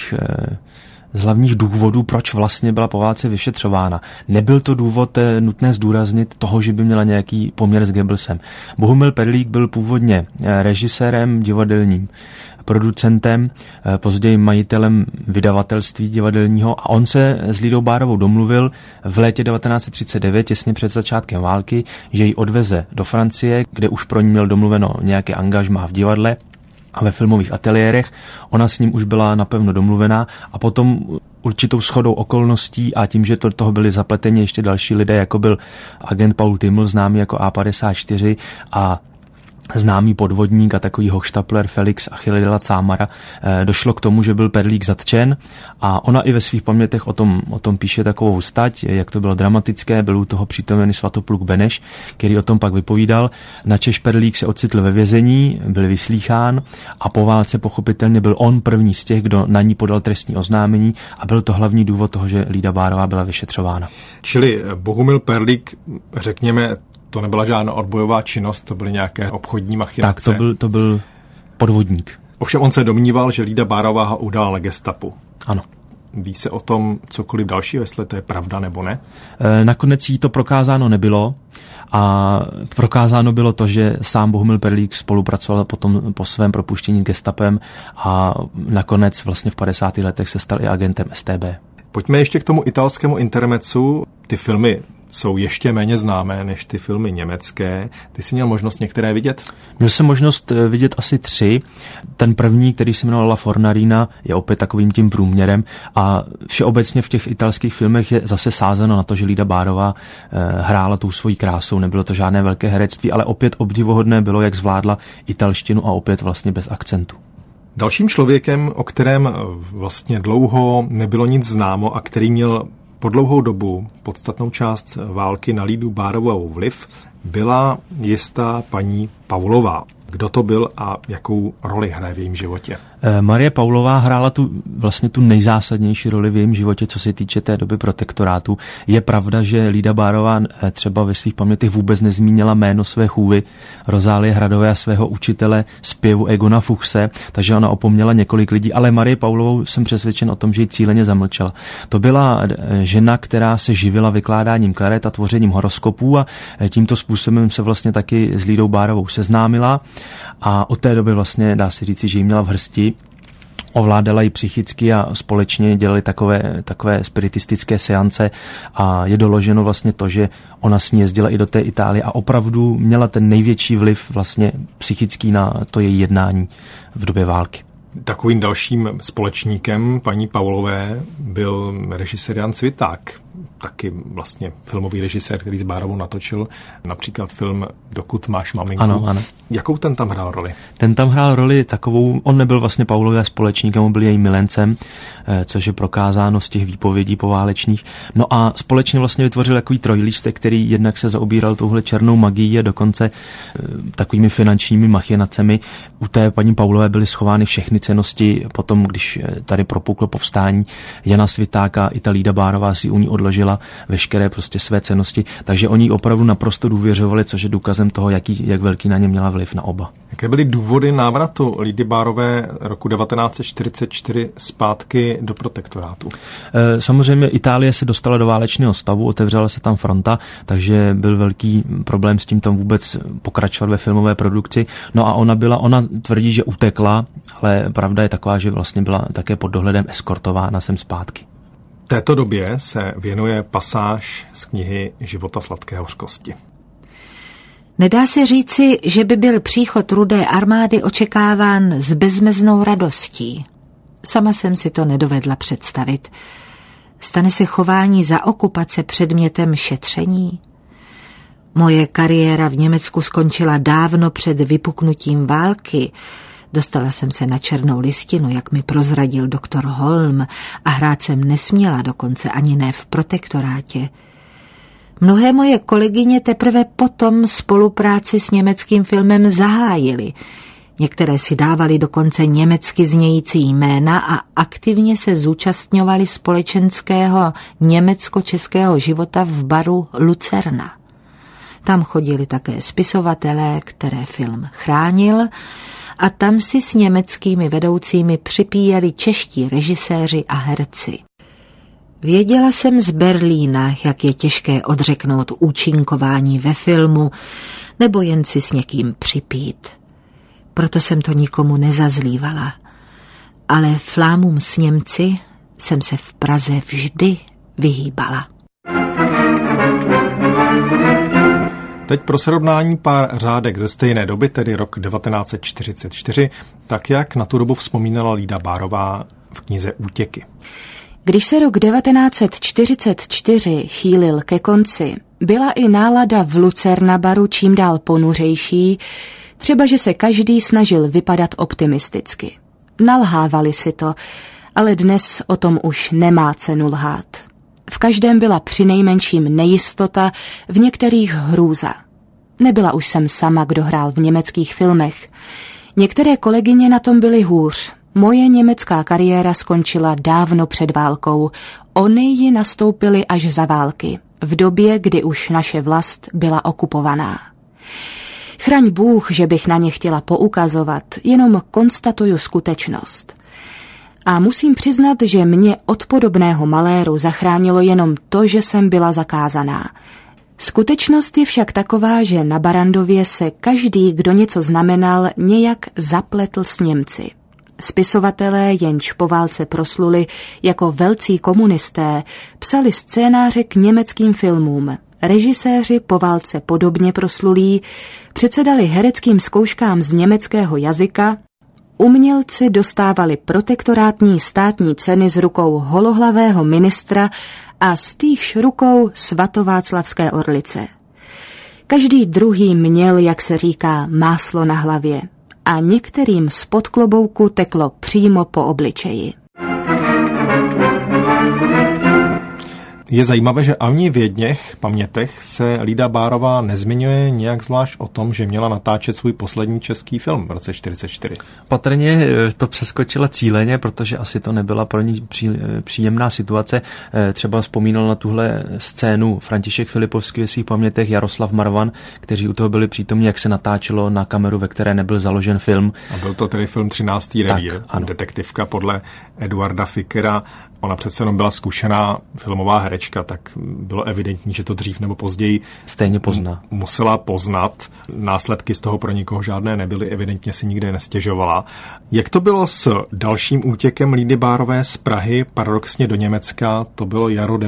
hlavních důvodů, proč vlastně byla po válce vyšetřována. Nebyl to důvod nutné zdůraznit toho, že by měla nějaký poměr s Goebbelsem. Bohumil Perlík byl původně režisérem, divadelním producentem, později majitelem vydavatelství divadelního a on se s Lídou Bárovou domluvil v létě 1939, těsně před začátkem války, že ji odveze do Francie, kde už pro ní měl domluveno nějaké angažmá v divadle a ve filmových ateliérech. Ona s ním už byla napevno domluvená a potom určitou shodou okolností a tím, že toho byli zapleteni ještě další lidé, jako byl agent Paul Timmel, známý jako A54 a známý podvodník a takový hochštapler Felix Achille de la Cámara, došlo k tomu, že byl Perlík zatčen a ona i ve svých pamětech o tom píše takovou stať, jak to bylo dramatické, byl u toho přítomen Svatopluk Beneš, který o tom pak vypovídal. Načež Perlík se ocitl ve vězení, byl vyslýchán a po válce pochopitelně byl on první z těch, kdo na ní podal trestní oznámení a byl to hlavní důvod toho, že Lída Bárová byla vyšetřována. Čili Bohumil Perlík, řekněme, to nebyla žádná odbojová činnost, to byly nějaké obchodní machinace. Tak, to byl podvodník. Ovšem on se domníval, že Lída Bárová ho udala na gestapu. Ano. Ví se o tom cokoliv dalšího, jestli to je pravda nebo ne? Nakonec jí to prokázáno nebylo a prokázáno bylo to, že sám Bohumil Perlík spolupracoval potom po svém propuštění s gestapem a nakonec vlastně v 50. letech se stal i agentem StB. Pojďme ještě k tomu italskému intermezzu. Ty filmy jsou ještě méně známé než ty filmy německé. Ty jsi měl možnost některé vidět? Měl jsem možnost vidět asi 3. Ten první, který se jmenoval La Fornarina, je opět takovým tím průměrem a všeobecně v těch italských filmech je zase sázeno na to, že Lída Bárová hrála tou svojí krásou. Nebylo to žádné velké herectví, ale opět obdivuhodné bylo, jak zvládla italštinu a opět vlastně bez akcentu. Dalším člověkem, o kterém vlastně dlouho nebylo nic známo a který měl po dlouhou dobu podstatnou část války na Lídu Bárovou vliv, byla jistá paní Paulová. Kdo to byl a jakou roli hraje v jejím životě? Marie Paulová hrála vlastně tu nejzásadnější roli v jejím životě, co se týče té doby protektorátu. Je pravda, že Lída Bárová třeba ve svých pamětech vůbec nezmínila jméno své chůvy Rozálie Hradové a svého učitele zpěvu Egona Fuchse, takže ona opomněla několik lidí, ale Marie Paulovou jsem přesvědčen o tom, že ji cíleně zamlčela. To byla žena, která se živila vykládáním karet a tvořením horoskopů a tímto způsobem se vlastně taky s Lídou Bárovou seznámila a od té doby vlastně dá se říci, že ji měla v hrsti. Ovládala ji psychicky a společně dělali takové spiritistické seance a je doloženo vlastně to, že ona s ní jezdila i do té Itálie a opravdu měla ten největší vliv vlastně psychický na to její jednání v době války. Takovým dalším společníkem paní Paulové byl režisér Jan Sviták, taky vlastně filmový režisér, který s Bárovou natočil například film Dokud máš maminku. Ano. Jakou ten tam hrál roli? Ten tam hrál roli takovou, on nebyl vlastně Paulové společníkem, on byl jejím milencem, což je prokázáno z těch výpovědí poválečných. No a společně vlastně vytvořil takový trojlístek, který jednak se zaobíral touhle černou magií a dokonce takovými finančními machinacemi. U té paní Paulové byly schovány všechny cennosti. Potom, když tady propuklo povstání Jana Svitáka, i ta Lída Bárová si u ní odložila veškeré prostě své cennosti, takže oni opravdu naprosto důvěřovali, což je důkazem toho, jak velký na ně měla vliv na oba. Jaké byly důvody návratu Lídy Bárové roku 1944 zpátky do protektorátu? Samozřejmě Itálie se dostala do válečného stavu, otevřela se tam fronta, takže byl velký problém s tím tam vůbec pokračovat ve filmové produkci. No a ona tvrdí, že utekla, ale pravda je taková, že vlastně byla také pod dohledem eskortována sem zpátky. V této době se věnuje pasáž z knihy Života sladké hořkosti. Nedá se říci, že by byl příchod Rudé armády očekáván s bezmeznou radostí. Sama jsem si to nedovedla představit. Stane se chování za okupace předmětem šetření? Moje kariéra v Německu skončila dávno před vypuknutím války. Dostala jsem se na černou listinu, jak mi prozradil doktor Holm, a hrát jsem nesměla, dokonce ani ne v protektorátě. Mnohé moje kolegyně teprve potom spolupráci s německým filmem zahájily. Některé si dávali dokonce německy znějící jména a aktivně se zúčastňovali společenského německo-českého života v baru Lucerna. Tam chodili také spisovatelé, které film chránil, a tam si s německými vedoucími připíjeli čeští režiséři a herci. Věděla jsem z Berlína, jak je těžké odřeknout účinkování ve filmu nebo jen si s někým připít. Proto jsem to nikomu nezazlívala. Ale flámům s Němci jsem se v Praze vždy vyhýbala. Teď pro srovnání pár řádek ze stejné doby, tedy rok 1944, tak jak na tu dobu vzpomínala Lída Bárová v knize Útěky. Když se rok 1944 chýlil ke konci, byla i nálada v Lucerna baru čím dál ponuřejší, třeba že se každý snažil vypadat optimisticky. Nalhávali si to, ale dnes o tom už nemá cenu lhát. V každém byla přinejmenším nejistota, v některých hrůza. Nebyla už jsem sama, kdo hrál v německých filmech. Některé kolegyně na tom byly hůř. Moje německá kariéra skončila dávno před válkou. Ony ji nastoupily až za války, v době, kdy už naše vlast byla okupovaná. Chraň Bůh, že bych na ně chtěla poukazovat, jenom konstatuju skutečnost. A musím přiznat, že mě od podobného maléru zachránilo jenom to, že jsem byla zakázaná. Skutečnost je však taková, že na Barrandově se každý, kdo něco znamenal, nějak zapletl s Němci. Spisovatelé, jenž po válce prosluli jako velcí komunisté, psali scénáře k německým filmům. Režiséři po válce podobně proslulí předsedali hereckým zkouškám z německého jazyka, umělci dostávali protektorátní státní ceny z rukou holohlavého ministra a z týchž rukou svatováclavské orlice. Každý druhý měl, jak se říká, máslo na hlavě a některým spod klobouku teklo přímo po obličeji. Je zajímavé, že ani v jedněch pamětech se Lída Bárová nezmiňuje nějak zvlášť o tom, že měla natáčet svůj poslední český film v roce 1944. Patrně to přeskočila cíleně, protože asi to nebyla pro ní příjemná situace. Třeba vzpomínal na tuhle scénu František Filipovský ve svých pamětech, Jaroslav Marvan, kteří u toho byli přítomní, jak se natáčelo na kameru, ve které nebyl založen film. A byl to tedy film 13. revír, detektivka podle Eduarda Fickera. Ona přece jenom byla zkušená filmová herečka, tak bylo evidentní, že to dřív nebo později stejně pozná. Musela poznat. Následky z toho pro nikoho žádné nebyly, evidentně si nikde nestěžovala. Jak to bylo s dalším útěkem Lídy Bárové z Prahy, paradoxně do Německa, to bylo jaro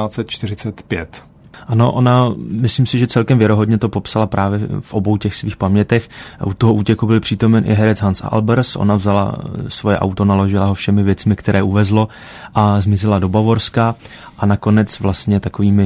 1945. Ano, ona, myslím si, že celkem věrohodně to popsala právě v obou těch svých pamětech. U toho útěku byl přítomen i herec Hans Albers. Ona vzala svoje auto, naložila ho všemi věcmi, které uvezlo a zmizela do Bavorska a nakonec vlastně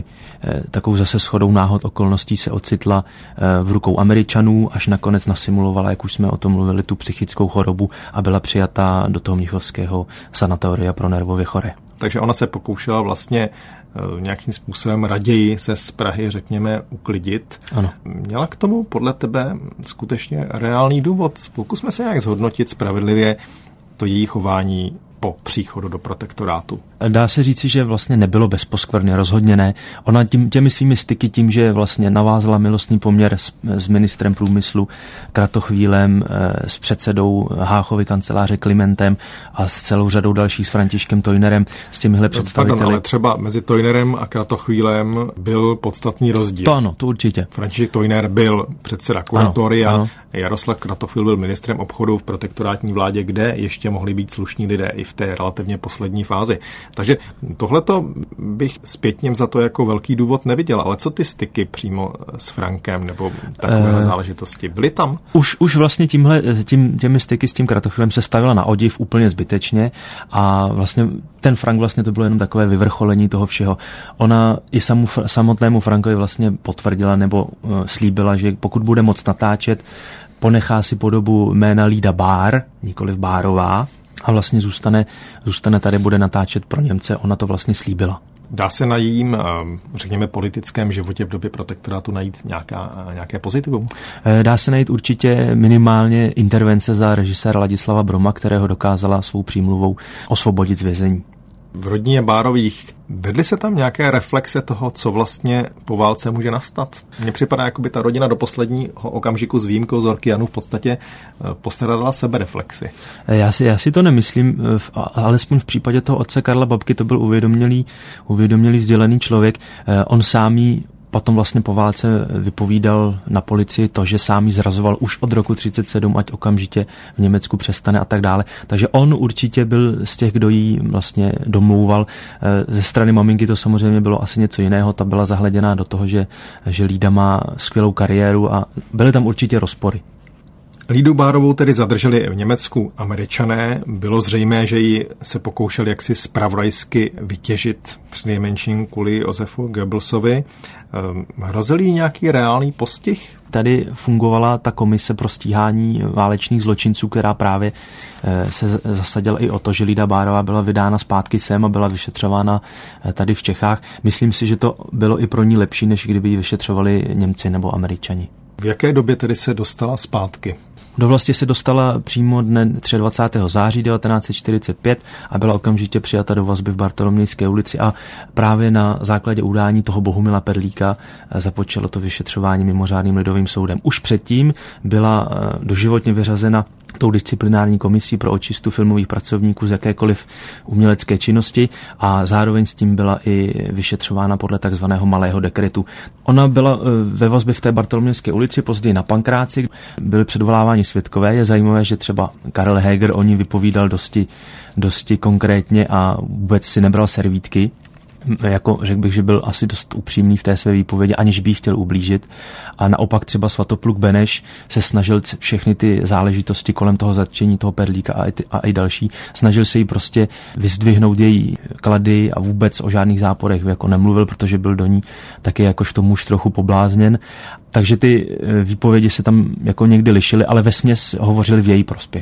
takovou zase shodou náhod okolností se ocitla v rukou Američanů, až nakonec nasimulovala, jak už jsme o tom mluvili, tu psychickou chorobu a byla přijatá do toho mnichovského sanatoria pro nervově choré. Takže ona se pokoušela vlastně nějakým způsobem raději se z Prahy, řekněme, uklidit. Ano. Měla k tomu podle tebe skutečně reálný důvod? Pokusme se nějak zhodnotit spravedlivě to její chování po příchodu do protektorátu. Dá se říci, že vlastně nebylo bezposkvrně, rozhodně ne. Ona těmi svými styky, tím, že vlastně navázala milostný poměr s ministrem průmyslu Kratochvílem, s předsedou Háchovy kanceláře Klimentem a s celou řadou dalších, s Františkem Tojnerem, s těmihle představiteli. Pardon, ale třeba mezi Tojnerem a Kratochvílem byl podstatný rozdíl. To ano, to určitě. František Tojner byl předseda kuratoria, Jaroslav Kratochvíl byl ministrem obchodu v protektorátní vládě, kde ještě mohli být slušní lidé i v té relativně poslední fázi. Takže tohleto bych zpětně za to jako velký důvod neviděl, ale co ty styky přímo s Frankem nebo takové záležitosti? Byly tam? Už vlastně těmi styky s tím Kratochvílem se stavila na odiv úplně zbytečně a vlastně ten Frank vlastně to bylo jenom takové vyvrcholení toho všeho. Ona i samotnému Frankovi vlastně potvrdila nebo slíbila, že pokud bude moc natáčet, ponechá si podobu jména Lída Bár, nikoliv Bárová, a vlastně zůstane tady, bude natáčet pro Němce. Ona to vlastně slíbila. Dá se na jejím, řekněme, politickém životě v době protektorátu najít nějaké pozitivum? Dá se najít určitě minimálně intervence za režiséra Ladislava Broma, kterého dokázala svou přímluvou osvobodit z vězení. V rodině Bárových vedly se tam nějaké reflexe toho, co vlastně po válce může nastat? Mně připadá, jako by ta rodina do posledního okamžiku s výjimkou Zorky Janu v podstatě postradala sebereflexi. Já si to nemyslím, alespoň v případě toho otce Karla Babky to byl uvědomělý vzdělaný člověk. On sám jí potom vlastně po válce vypovídal na policii to, že sám ji zrazoval už od roku 1937, ať okamžitě v Německu přestane a tak dále. Takže on určitě byl z těch, kdo jí vlastně domlouval. Ze strany maminky to samozřejmě bylo asi něco jiného. Ta byla zahleděná do toho, že Lída má skvělou kariéru a byly tam určitě rozpory. Lídu Bárovou tedy zadrželi v Německu Američané. Bylo zřejmé, že ji se pokoušeli jaksi zpravodajsky vytěžit přinejmenším kvůli Josefu Goebbelsovi. Hrozil jí nějaký reálný postih? Tady fungovala ta komise pro stíhání válečných zločinců, která právě se zasadila i o to, že Lída Bárová byla vydána zpátky sem a byla vyšetřována tady v Čechách. Myslím si, že to bylo i pro ní lepší, než kdyby ji vyšetřovali Němci nebo Američani. V jaké době tedy se dostala zpátky? Do vlasti se dostala přímo dne 23. září 1945 a byla okamžitě přijata do vazby v Bartolomějské ulici a právě na základě udání toho Bohumila Perlíka započalo to vyšetřování mimořádným lidovým soudem. Už předtím byla doživotně vyřazena tou disciplinární komisí pro očistu filmových pracovníků z jakékoliv umělecké činnosti a zároveň s tím byla i vyšetřována podle takzvaného malého dekretu. Ona byla ve vazbě v té Bartolomějské ulici, později na Pankráci, byly předvoláváni svědkové. Je zajímavé, že třeba Karel Heger o ní vypovídal dosti konkrétně a vůbec si nebral servítky. Jako řekl bych, že byl asi dost upřímný v té své výpovědi, aniž by chtěl ublížit. A naopak třeba Svatopluk Beneš se snažil všechny ty záležitosti kolem toho zatčení toho Perlíka a i další, snažil se jí prostě vyzdvihnout její klady a vůbec o žádných záporech jako nemluvil, protože byl do ní taky jakožto muž trochu poblázněn. Takže ty výpovědi se tam jako někdy lišily, ale vesměs hovořily v její prospěch.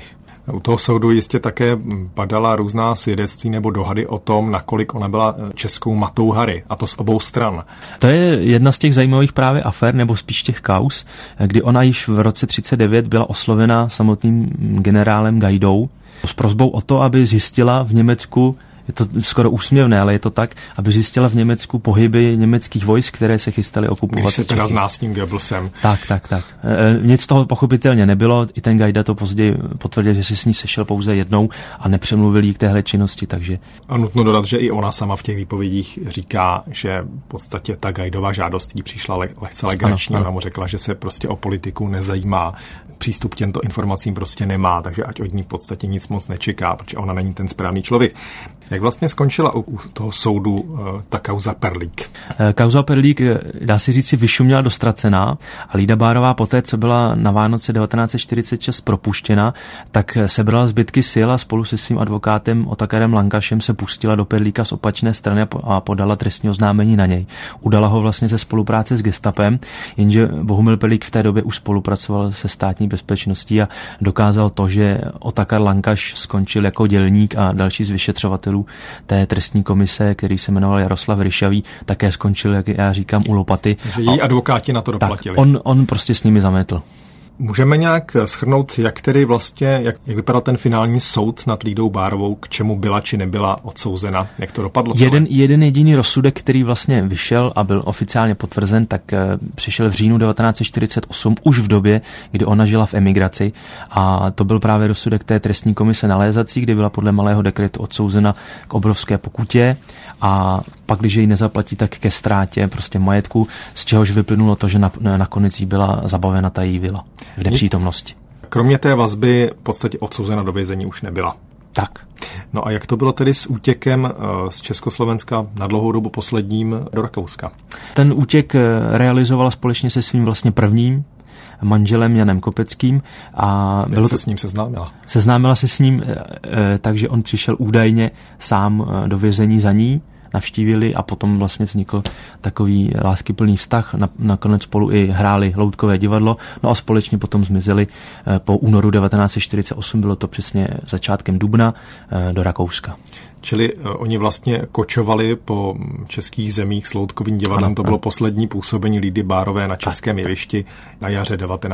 U toho soudu jistě také padala různá svědectví nebo dohady o tom, nakolik ona byla českou matou Harry, a to z obou stran. To je jedna z těch zajímavých právě afér, nebo spíš těch kauz, kdy ona již v roce 1939 byla oslovena samotným generálem Gajdou s prosbou o to, aby zjistila v Německu, je to skoro úsměvné, ale je to tak, aby zjistila v Německu pohyby německých vojsk, které se chystaly okupovat. Když se teda zná s tím Goebbelsem. Tak. Nic z toho pochopitelně nebylo. I ten Gajda to později potvrdil, že si s ní sešel pouze jednou a nepřemluvil jí k téhle činnosti. Takže... A nutno dodat, že i ona sama v těch výpovědích říká, že v podstatě ta Gajdová žádost jí přišla lehce legrační. Ona mu řekla, že se prostě o politiku nezajímá, přístup k těmto informacím prostě nemá, takže ať od ní v podstatě nic moc nečeká, protože ona není ten správný člověk. Jak vlastně skončila u toho soudu ta kauza Perlík? Kauza Perlík, dá se říct, vyšuměla dostracená a Lída Bárová poté, co byla na Vánoce 1946 propuštěna, tak sebrala zbytky sil a spolu se svým advokátem Otakarem Lankašem se pustila do Perlíka z opačné strany a podala trestní oznámení na něj. Udala ho vlastně ze spolupráce s gestapem, jenže Bohumil Perlík v té době už spolupracoval se státní bezpečností a dokázal to, že Otakar Lankaš skončil jako dělník a další z vyšetřovatelů té trestní komise, který se jmenoval Jaroslav Ryšavý, také skončil, jak já říkám, u lopaty. Že její advokáti na to doplatili. Tak, on prostě s nimi zametl. Můžeme nějak shrnout, jak tedy vlastně, jak vypadal ten finální soud nad Lídou Bárovou, k čemu byla či nebyla odsouzena, jak to dopadlo? Jeden jediný rozsudek, který vlastně vyšel a byl oficiálně potvrzen, tak přišel v říjnu 1948, už v době, kdy ona žila v emigraci, a to byl právě rozsudek té trestní komise nalézací, kdy byla podle malého dekretu odsouzena k obrovské pokutě a pak, když ji nezaplatí, tak ke ztrátě prostě majetku, z čehož vyplynulo to, že nakonec jí byla zabavena ta její vila v nepřítomnosti. Kromě té vazby v podstatě odsouzena do vězení už nebyla. Tak. No a jak to bylo tedy s útěkem z Československa na dlouhou dobu posledním do Rakouska? Ten útěk realizovala společně se svým vlastně prvním manželem Janem Kopeckým. A jak se s ním seznámila? Seznámila se s ním, takže on přišel údajně sám do vězení za ní, navštívili a potom vlastně vznikl takový láskyplný vztah. Nakonec spolu i hráli loutkové divadlo, no a společně potom zmizeli po únoru 1948, bylo to přesně začátkem dubna, do Rakouska. Čili oni vlastně kočovali po českých zemích s loutkovým divadlem. To bylo poslední působení Lídy Bárové na českém jevišti na jaře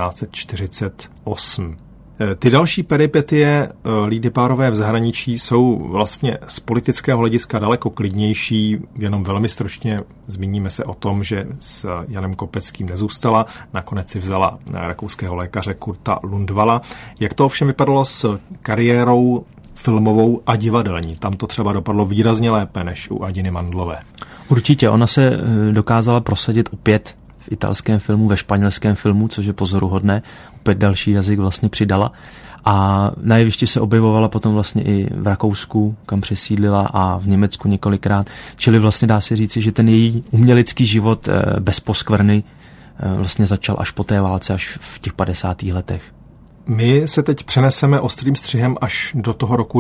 1948. Ty další peripetie Lídy Bárové v zahraničí jsou vlastně z politického hlediska daleko klidnější. Jenom velmi stručně zmíníme se o tom, že s Janem Kopeckým nezůstala. Nakonec si vzala rakouského lékaře Kurta Lundvala. Jak to ovšem vypadalo s kariérou filmovou a divadelní? Tam to třeba dopadlo výrazně lépe než u Adiny Mandlové. Určitě, ona se dokázala prosadit opět v italském filmu, ve španělském filmu, což je pozoruhodné. Opět další jazyk vlastně přidala. A na jevišti se objevovala potom vlastně i v Rakousku, kam přesídlila, a v Německu několikrát. Čili vlastně dá se říci, že ten její umělecký život bez poskvrny vlastně začal až po té válce, až v těch 50. letech. My se teď přeneseme ostrým střihem až do toho roku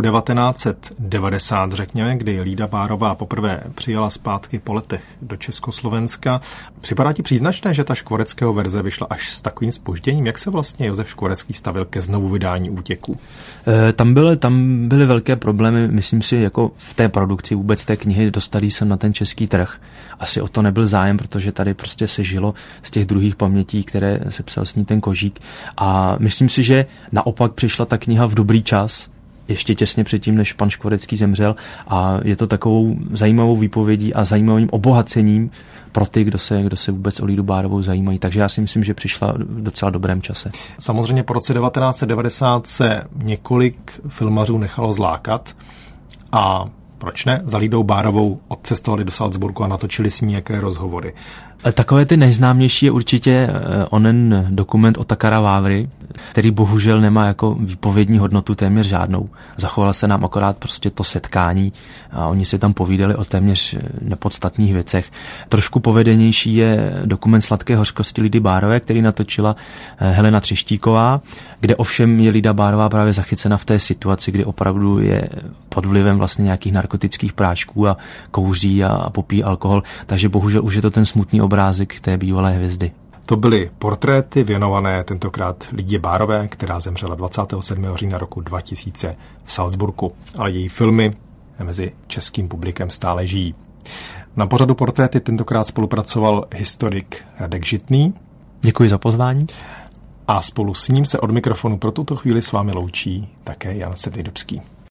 1990, řekněme, kdy Lída Bárová poprvé přijela zpátky po letech do Československa. Připadá ti příznačné, že ta Škvoreckého verze vyšla až s takovým zpožděním? Jak se vlastně Josef Škvorecký stavil ke znovu vydání Útěků? Tam byly velké problémy, myslím si, jako v té produkci vůbec té knihy, dostali se na ten český trh. Asi o to nebyl zájem, protože tady prostě se žilo z těch druhých pamětí, které se psal s ní ten Kožík. A myslím si, že naopak přišla ta kniha v dobrý čas, ještě těsně předtím, než pan Škvorecký zemřel, a je to takovou zajímavou výpovědí a zajímavým obohacením pro ty, kdo se vůbec o Lídu Bárovou zajímají. Takže já si myslím, že přišla v docela dobrém čase. Samozřejmě po roce 1990 se několik filmařů nechalo zlákat a proč ne? Za Lídou Bárovou odcestovali do Salzburgu a natočili s ní nějaké rozhovory. Takové ty nejznámější je určitě onen dokument Otakara Vávry, který bohužel nemá jako výpovědní hodnotu téměř žádnou. Zachoval se nám akorát prostě to setkání a oni si tam povídali o téměř nepodstatných věcech. Trošku povedenější je dokument Sladké hořkosti Lídy Bárové, který natočila Helena Třeštíková, kde ovšem je Lída Bárová právě zachycena v té situaci, kdy opravdu je pod vlivem vlastně nějakých narkotických prášků a kouří a popíjí alkohol, takže bohužel už je to ten smutný obrázek té bývalé hvězdy. To byly portréty věnované tentokrát Lidě Bárové, která zemřela 27. října roku 2000 v Salzburgu, ale její filmy mezi českým publikem stále žijí. Na pořadu Portréty tentokrát spolupracoval historik Radek Žitný. Děkuji za pozvání. A spolu s ním se od mikrofonu pro tuto chvíli s vámi loučí také Jan Sedmidubský.